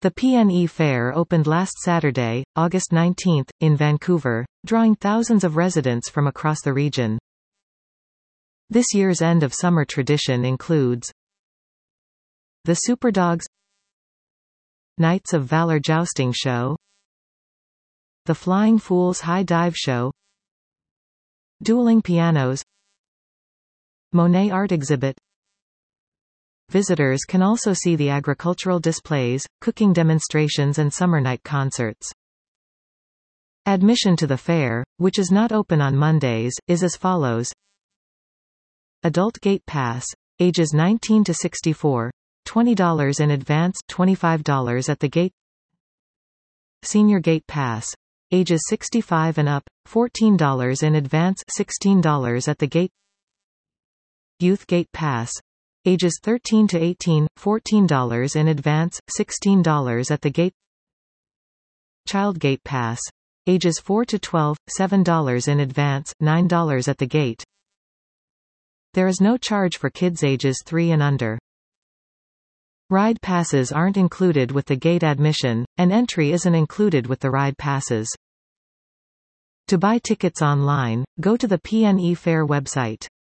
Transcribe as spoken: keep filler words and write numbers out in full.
The P N E Fair opened last Saturday, August nineteenth, in Vancouver, drawing thousands of residents from across the region. This year's end-of-summer tradition includes the Superdogs Knights of Valor Jousting Show, the Flying Fools High Dive Show, Dueling Pianos, Monet Art Exhibit. Visitors can also see the agricultural displays, cooking demonstrations and summer night concerts. Admission to the fair, which is not open on Mondays, is as follows. Adult Gate Pass, ages nineteen to sixty-four, twenty dollars in advance, twenty-five dollars at the gate. Senior Gate Pass, ages sixty-five and up, fourteen dollars in advance, sixteen dollars at the gate. Youth Gate Pass, ages thirteen to eighteen, fourteen dollars in advance, sixteen dollars at the gate. Child Gate Pass, ages four to twelve, seven dollars in advance, nine dollars at the gate. There is no charge for kids ages three and under. Ride passes aren't included with the gate admission, and entry isn't included with the ride passes. To buy tickets online, go to the P N E Fair website.